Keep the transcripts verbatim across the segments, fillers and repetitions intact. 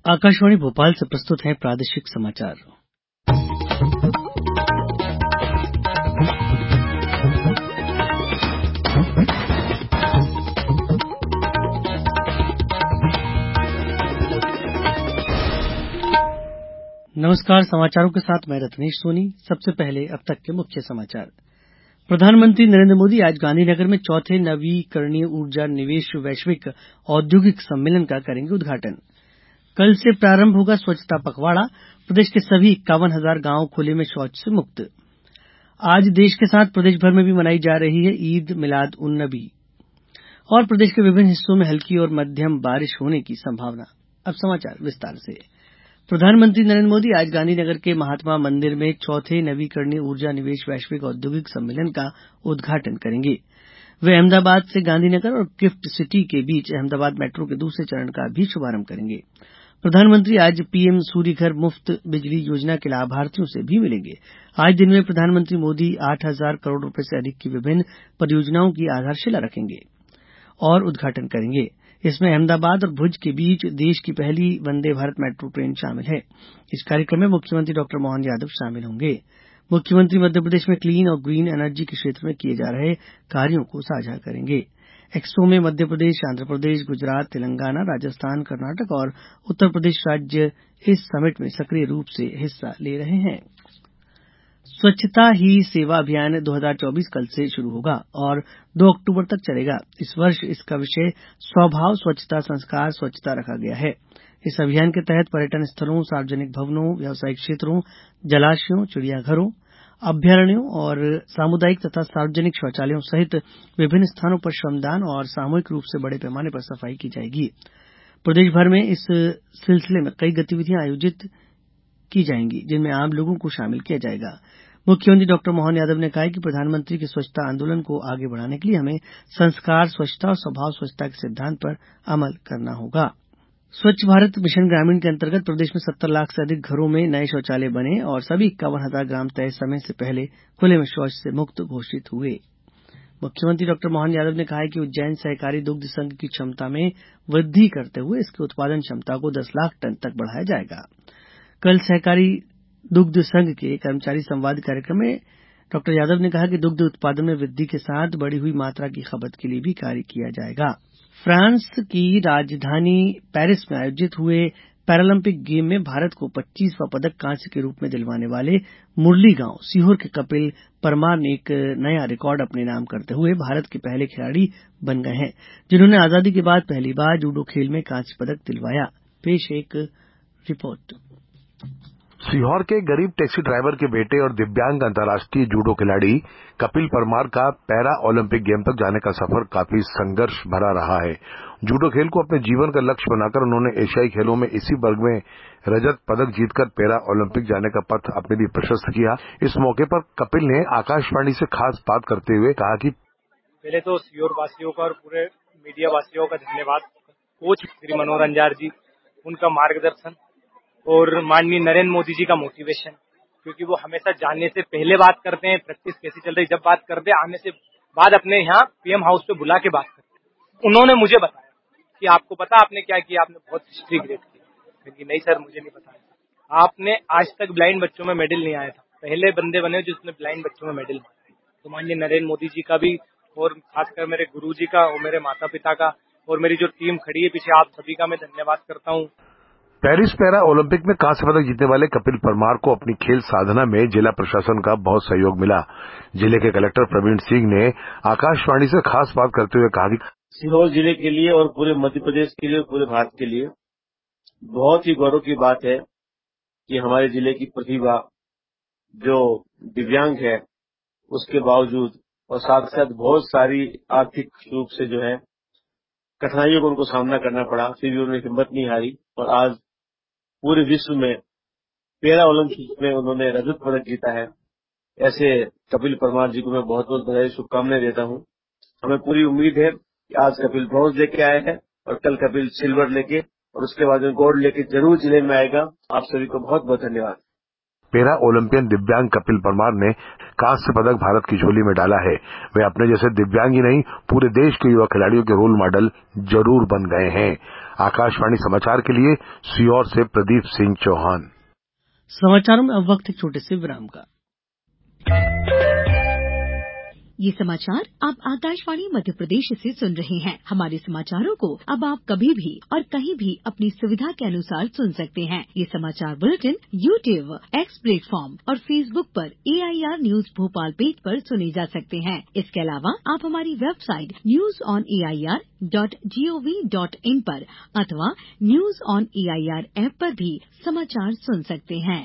आकाशवाणी भोपाल से प्रस्तुत हैं प्रादेशिक समाचार। नमस्कार, समाचारों के साथ मैं रत्नेश सोनी। सबसे पहले अब तक के मुख्य समाचार। प्रधानमंत्री नरेंद्र मोदी आज गांधीनगर में चौथे नवीकरणीय ऊर्जा निवेश वैश्विक औद्योगिक सम्मेलन का करेंगे उद्घाटन। कल से प्रारंभ होगा स्वच्छता पखवाड़ा। प्रदेश के सभी इक्यावन हजार गांव खुले में शौच से मुक्त। आज देश के साथ प्रदेश भर में भी मनाई जा रही है ईद मिलाद उन नबी और प्रदेश के विभिन्न हिस्सों में हल्की और मध्यम बारिश होने की संभावना। अब समाचार विस्तार से। प्रधानमंत्री नरेंद्र मोदी आज गांधीनगर के महात्मा मंदिर में चौथे नवीकरणीय ऊर्जा निवेश वैश्विक औद्योगिक सम्मेलन का उद्घाटन करेंगे। वे अहमदाबाद से गांधीनगर और गिफ्ट सिटी के बीच अहमदाबाद मेट्रो के दूसरे चरण का भी शुभारंभ करेंगे। प्रधानमंत्री आज पीएम सूर्य घर मुफ्त बिजली योजना के लाभार्थियों से भी मिलेंगे। आज दिन में प्रधानमंत्री मोदी आठ हजार करोड़ रुपए से अधिक की विभिन्न परियोजनाओं की आधारशिला रखेंगे और उद्घाटन करेंगे। इसमें अहमदाबाद और भुज के बीच देश की पहली वंदे भारत मेट्रो ट्रेन शामिल है। इस कार्यक्रम में मुख्यमंत्री डॉक्टर मोहन यादव शामिल होंगे। मुख्यमंत्री मध्यप्रदेश में क्लीन और ग्रीन एनर्जी के क्षेत्र में किए जा रहे कार्यों को साझा करेंगे। एक्सपो में मध्यप्रदेश, आंध्रप्रदेश, गुजरात, तेलंगाना, राजस्थान, कर्नाटक और उत्तर प्रदेश राज्य इस समिट में सक्रिय रूप से हिस्सा ले रहे हैं। स्वच्छता ही सेवा अभियान दो हजार चौबीस कल से शुरू होगा और दो अक्टूबर तक चलेगा। इस वर्ष इसका विषय स्वभाव स्वच्छता संस्कार स्वच्छता रखा गया है। इस अभियान के तहत पर्यटन स्थलों, सार्वजनिक भवनों, व्यावसायिक क्षेत्रों, जलाशयों, चिड़ियाघरों, अभ्यारण्यों और सामुदायिक तथा सार्वजनिक शौचालयों सहित विभिन्न स्थानों पर श्रमदान और सामूहिक रूप से बड़े पैमाने पर सफाई की जाएगी। प्रदेश भर में इस सिलसिले में कई गतिविधियां आयोजित की जाएंगी, जिनमें आम लोगों को शामिल किया जाएगा। मुख्यमंत्री डॉक्टर मोहन यादव ने कहा है कि प्रधानमंत्री के स्वच्छता आंदोलन को आगे बढ़ाने के लिए हमें संस्कार स्वच्छता और स्वभाव स्वच्छता के सिद्धांत पर अमल करना होगा। स्वच्छ भारत मिशन ग्रामीण के अंतर्गत प्रदेश में सत्तर लाख से अधिक घरों में नए शौचालय बने और सभी इक्यावन हजार ग्राम तय समय से पहले खुले में शौच से मुक्त घोषित हुए। मुख्यमंत्री डॉक्टर मोहन यादव ने कहा है कि उज्जैन सहकारी दुग्ध संघ की क्षमता में वृद्धि करते हुए इसकी उत्पादन क्षमता को दस लाख टन तक बढ़ाया जाएगा। कल सहकारी दुग्ध संघ के कर्मचारी संवाद कार्यक्रम में डॉक्टर यादव ने कहा कि दुग्ध उत्पादन में वृद्धि के साथ बढ़ी हुई मात्रा की खपत के लिए भी कार्य किया जाएगा। फ्रांस की राजधानी पेरिस में आयोजित हुए पैरालंपिक गेम में भारत को पच्चीसवां पदक कांस्य के रूप में दिलवाने वाले मुरली गांव सीहोर के कपिल परमार ने एक नया रिकॉर्ड अपने नाम करते हुए भारत के पहले खिलाड़ी बन गए हैं, जिन्होंने आजादी के बाद पहली बार जूडो खेल में कांस्य पदक दिलवाया। पेश एक रिपोर्ट। सीहोर के गरीब टैक्सी ड्राइवर के बेटे और दिव्यांग अंतर्राष्ट्रीय जूडो खिलाड़ी कपिल परमार का पैरा ओलंपिक गेम तक जाने का सफर काफी संघर्ष भरा रहा है। जूडो खेल को अपने जीवन का लक्ष्य बनाकर उन्होंने एशियाई खेलों में इसी वर्ग में रजत पदक जीतकर पैरा ओलंपिक जाने का पथ अपने लिए प्रशस्त किया। इस मौके पर कपिल ने आकाशवाणी से खास बात करते हुए कहा कि पहले तो सीहोर वासियों का और पूरे मीडिया वासियों का धन्यवाद। कोच श्री मनोहर अंजार जी, उनका मार्गदर्शन और माननीय नरेंद्र मोदी जी का मोटिवेशन, क्योंकि वो हमेशा जाने से पहले बात करते हैं प्रैक्टिस कैसी चल रही, जब बात करते आने से बाद अपने यहाँ पीएम हाउस पे बुला के बात करते। उन्होंने मुझे बताया कि आपको पता आपने क्या किया, आपने बहुत हिस्ट्री क्रिएट की। क्योंकि नहीं सर, मुझे नहीं बताया। आपने आज तक ब्लाइंड बच्चों में मेडल नहीं आया था, पहले बंदे बने जिसने ब्लाइंड बच्चों में मेडल बनाया। तो माननीय नरेंद्र मोदी जी का भी और खासकर मेरे गुरु जी का और मेरे माता पिता का और मेरी जो टीम खड़ी है पीछे, आप सभी का मैं धन्यवाद करता हूँ। पेरिस पैरा ओलंपिक में कांस्य पदक जीतने वाले कपिल परमार को अपनी खेल साधना में जिला प्रशासन का बहुत सहयोग मिला। जिले के कलेक्टर प्रवीण सिंह ने आकाशवाणी से खास बात करते हुए कहा कि सीहोर जिले के लिए और पूरे मध्य प्रदेश के लिए, पूरे भारत के लिए बहुत ही गौरव की बात है कि हमारे जिले की प्रतिभा जो दिव्यांग है उसके बावजूद और साथ साथ बहुत सारी आर्थिक रूप से जो है कठिनाइयों को उनको सामना करना पड़ा, फिर भी उन्होंने हिम्मत नहीं हारी और आज पूरे विश्व में पैरा ओलंपिक में उन्होंने रजत पदक जीता है। ऐसे कपिल परमार जी को मैं बहुत बहुत बधाई शुभकामनाएं देता हूं। हमें पूरी उम्मीद है कि आज कपिल ब्रॉन्ज लेके आए हैं और कल कपिल सिल्वर लेके और उसके बाद गोल्ड लेके जरूर जिले में आएगा। आप सभी को बहुत बहुत धन्यवाद। पैरा ओलंपियन दिव्यांग कपिल परमार ने कांस्य पदक भारत की झोली में डाला है, वे अपने जैसे दिव्यांग ही नहीं पूरे देश के युवा खिलाड़ियों के रोल मॉडल जरूर बन गए हैं। आकाशवाणी समाचार के लिए सीहोर से प्रदीप सिंह चौहान। समाचारों में अब वक्त एक छोटे से विराम का। ये समाचार आप आकाशवाणी मध्य प्रदेश से सुन रहे हैं। हमारे समाचारों को अब आप कभी भी और कहीं भी अपनी सुविधा के अनुसार सुन सकते हैं। ये समाचार बुलेटिन यूट्यूब, एक्स प्लेटफॉर्म और फेसबुक पर A I R news Bhopal page पर सुने जा सकते हैं। इसके अलावा आप हमारी website news on A I R dot G O V dot in पर अथवा news on A I R app पर भी समाचार सुन सकते हैं।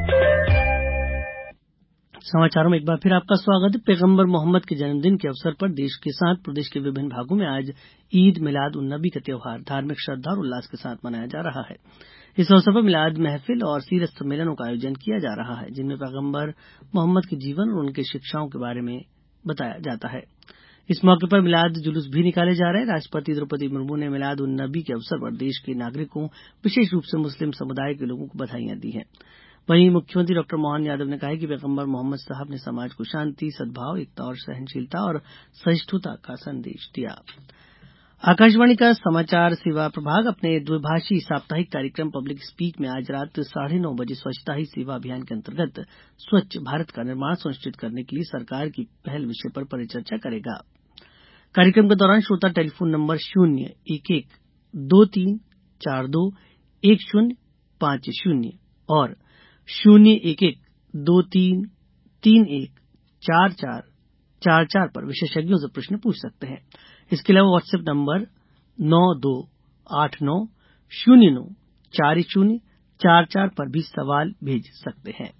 समाचारों में एक बार फिर आपका स्वागत है। पैगंबर मोहम्मद के जन्मदिन के अवसर पर देश के साथ प्रदेश के विभिन्न भागों में आज ईद मिलाद उन नबी का त्योहार धार्मिक श्रद्धा और उल्लास के साथ मनाया जा रहा है। इस अवसर पर मिलाद महफिल और सीरत सम्मेलनों का आयोजन किया जा रहा है, जिनमें पैगंबर मोहम्मद के जीवन और उनके शिक्षाओं के बारे में बताया जाता है। इस मौके पर मिलाद जुलूस भी निकाले जा रहे हैं। राष्ट्रपति द्रौपदी मुर्मू ने मिलाद उन नबी के अवसर पर देश के नागरिकों, विशेष रूप से मुस्लिम समुदाय के लोगों को बधाइयां दी हैं। वहीं मुख्यमंत्री डॉक्टर मोहन यादव ने कहा है कि पैगंबर मोहम्मद साहब ने समाज को शांति, सद्भाव, एकता और सहनशीलता और सहिष्णुता का संदेश दिया। आकाशवाणी का समाचार सेवा प्रभाग अपने द्विभाषी साप्ताहिक कार्यक्रम पब्लिक स्पीक में आज रात साढ़े नौ बजे स्वच्छता ही सेवा अभियान के अंतर्गत स्वच्छ भारत का निर्माण सुनिश्चित करने के लिए सरकार की पहल विषय पर परिचर्चा करेगा। कार्यक्रम के दौरान श्रोता टेलीफोन नंबर शून्य एक एक दो तीन चार दो एक शून्य पांच शून्य और शून्य एक एक दो तीन तीन एक चार चार चार चार पर विशेषज्ञों से प्रश्न पूछ सकते हैं। इसके अलावा व्हाट्सएप नंबर नौ दो आठ नौ शून्य नौ चार शून्य चार चार पर भी सवाल भेज सकते हैं।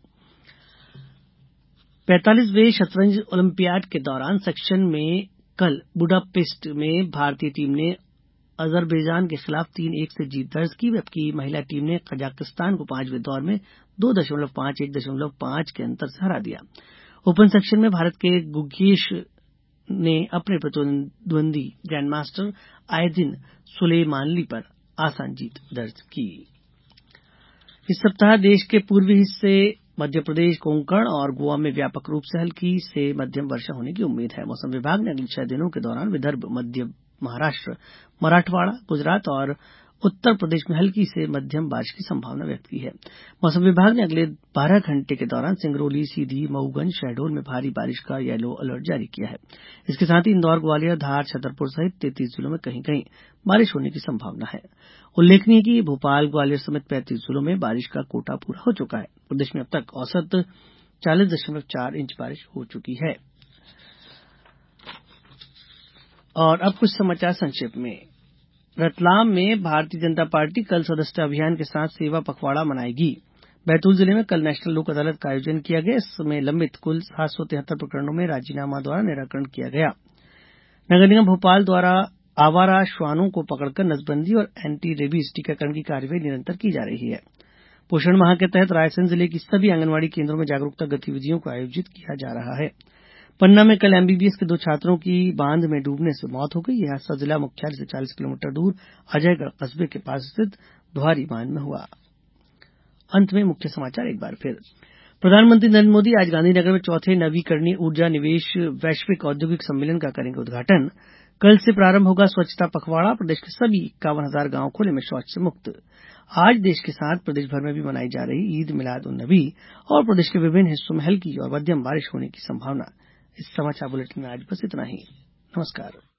पैंतालीसवें शतरंज ओलंपियाड के दौरान सेक्शन में कल बुडापेस्ट में भारतीय टीम ने अजरबैजान के खिलाफ तीन एक से जीत दर्ज की, जबकि महिला टीम ने कजाकिस्तान को पांचवें दौर में दो दशमलव पांच एक दशमलव पांच के अंतर से हरा दिया। ओपन सेक्शन में भारत के गुगेश ने अपने प्रतिद्वंदी ग्रैंडमास्टर आयदिन सुलेमानी पर आसान जीत दर्ज की। इस सप्ताह देश के पूर्वी हिस्से मध्य प्रदेश, कोंकण और गोवा में व्यापक रूप से हल्की से मध्यम वर्षा होने की उम्मीद है। मौसम विभाग ने अगले छह दिनों के दौरान विदर्भ, मध्य महाराष्ट्र, मराठवाड़ा, गुजरात और उत्तर प्रदेश में हल्की से मध्यम बारिश की संभावना व्यक्त की है। मौसम विभाग ने अगले बारह घंटे के दौरान सिंगरौली, सीधी, मऊगंज, शहडोल में भारी बारिश का येलो अलर्ट जारी किया है। इसके साथ ही इंदौर, ग्वालियर, धार, छतरपुर सहित तैंतीस जिलों में कहीं कहीं बारिश होने की संभावना है। उल्लेखनीय है कि भोपाल, ग्वालियर समेत पैंतीस जिलों में बारिश का कोटा पूरा हो चुका है। प्रदेश में अब तक औसत चालीस दशमलव चार इंच बारिश हो चुकी है। और अब कुछ समाचार संक्षेप में। रतलाम में भारतीय जनता पार्टी कल सदस्यता अभियान के साथ सेवा पखवाड़ा मनाएगी। बैतूल जिले में कल नेशनल लोक अदालत का आयोजन किया गया। इसमें लंबित कुल सात सौ तिहत्तर प्रकरणों में राजीनामा द्वारा निराकरण किया गया। नगर निगम भोपाल द्वारा आवारा श्वानों को पकड़कर नसबंदी और एंटी रेबीज टीकाकरण की कार्यवाही निरंतर की जा रही है। पोषण माह के तहत रायसेन जिले की सभी आंगनबाड़ी केंद्रों में जागरूकता गतिविधियों को आयोजित किया जा रहा है। पन्ना में कल एमबीबीएस के दो छात्रों की बांध में डूबने से मौत हो गई। यह हादसा जिला मुख्यालय से चालीस किलोमीटर दूर अजयगढ़ कस्बे के पास स्थित धुआरी बांध में हुआ। अंत में मुख्य समाचार एक बार फिर। प्रधानमंत्री नरेंद्र मोदी आज गांधीनगर में चौथे नवीकरणीय ऊर्जा निवेश वैश्विक औद्योगिक सम्मेलन का करेंगे उद्घाटन। कल से प्रारंभ होगा स्वच्छता पखवाड़ा। प्रदेश के सभी इक्यावन हजार गांव खुले में शौच से मुक्त। आज देश के साथ प्रदेश भर में भी मनाई जा रही ईद मिलाद उन नबी और प्रदेश के विभिन्न हिस्सों में हल्की और मध्यम बारिश होने की संभावना। इस समाचार बुलेटिन में आज बस इतना ही। नमस्कार।